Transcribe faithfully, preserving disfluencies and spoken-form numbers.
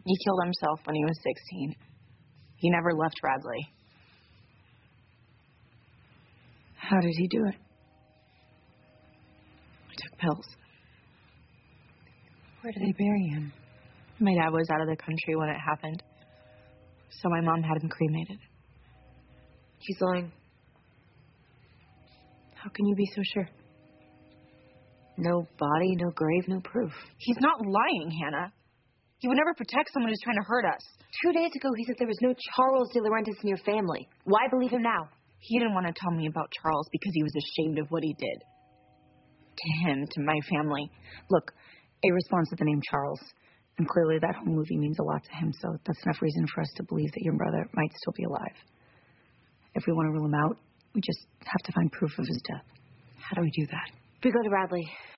He killed himself when he was sixteen. He never left Radley. How did he do it? I took pills. Where did they bury him? My dad was out of the country when it happened, so my mom had him cremated. He's lying. How can you be so sure? No body, no grave, no proof. He's not lying, Hannah. He would never protect someone who's trying to hurt us. Two days ago, he said there was no Charles De Laurentiis in your family. Why believe him now? He didn't want to tell me about Charles because he was ashamed of what he did. To him, to my family. Look, A responds to the name Charles. And clearly that whole movie means a lot to him, so that's enough reason for us to believe that your brother might still be alive. If we want to rule him out, we just have to find proof of his death. How do we do that? We go to Radley.